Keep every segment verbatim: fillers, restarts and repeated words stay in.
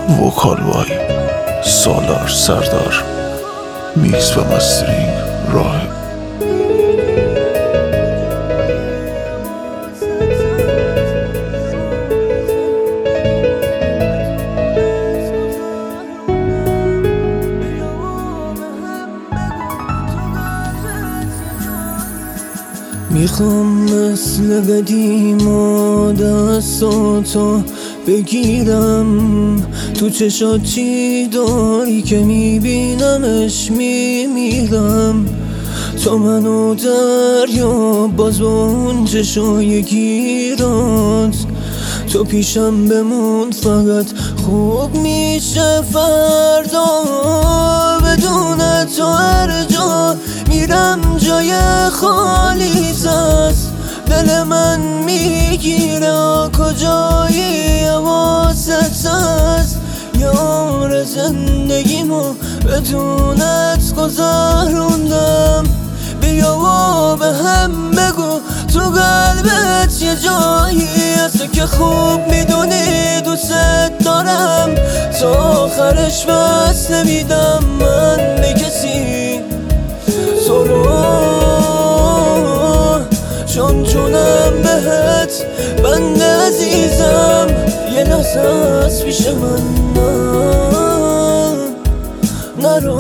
وکال وای، سالار، سردار، میکس و مسترینگ راهب. میخوام مثل قدیم و دستاتو بگیرم، تو چشات چی داری که میبینمش میمیرم. تو منو دریا باز با اون چشای گیرات، تو پیشم بمون فقط خوب میشه فردا. بدون تو هر جا میرم جای خالی است، دل من میگیره کجایی حواست هست. یار زندگیمو بدونت گذروندم، بیا و به هم بگو تو قلبت یه جایی هست که خوب میدونی دوست دارم. تا آخرش بس نمیدم من به کسی تو رو، چون جونم بهت بنده عزیزم. یه لحظه از پیش من نرو.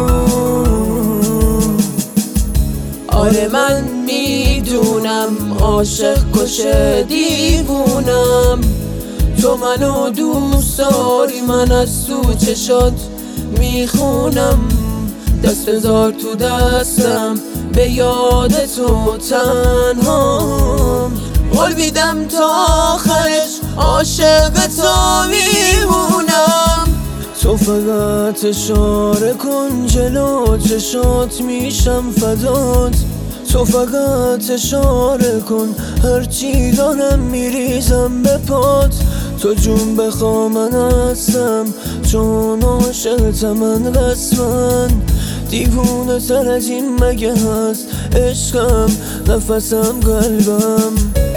آره من میدونم عاشق کشه دیوونم، تو منو دوست داری من از تو چشات میخونم. دست بذار تو دستم به یاد تو تنهام، قول میدم تا آخرش عاشق تو میمونم. تو فقط اشاره کن جلو چشات میشم فدات، تو فقط اشاره کن هرچی دارم میریزم به پات. تو جون بخوا من هستم چون عاشقتم من قسمن. دیوونه تر از این مگه هست عشقم، نفسم قلبم.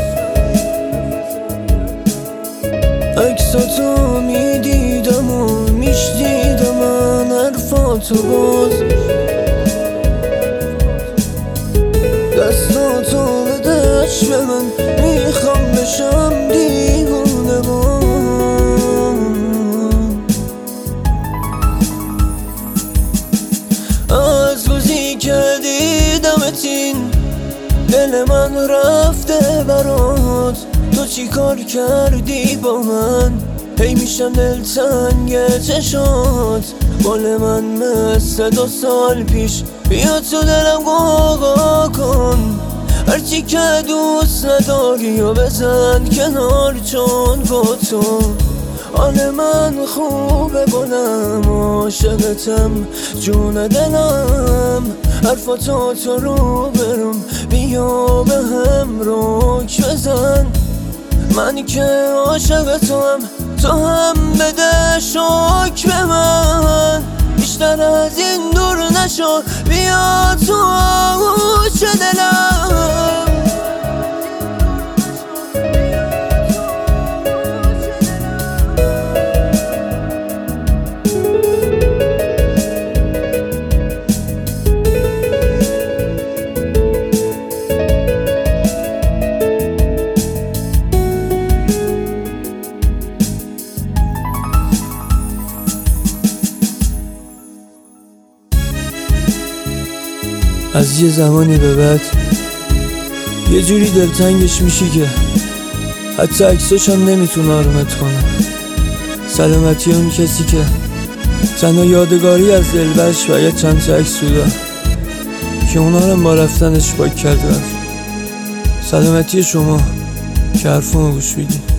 عکساتو میدیدم و میشنیدم من حرفاتو باز، دستاتو بدش به من میخوام بشم دیوونه باز. از روزی که دیدمت این دل من رفته برات، تو چی کار کردی با من؟ هی میشم دلتنگ چشات، مال من مثل دو سال پیش. بیا تو دلم قاقا کن، هرچی که دوست نداری و بزن کنار، چون با تو حال من خوبه بلم. عاشقتم جون دلم، حرفاتو تو رو برم بیا به هم رک بزن. من که عاشق تو هم تو هم بده شک به من، بیشتر از این دور نشو بیا تو آغوش دلم. از یه زمانی به بعد یه جوری دلتنگش میشی که حتی عکساش هم نمیتونه آرومت کنه. سلامتی اون کسی که تنها یادگاری از دلبرش و یه چند تا عکس داد که اونا هم با رفتنش پاک کرده رفت. سلامتی شما که حرفمو گوش میدی.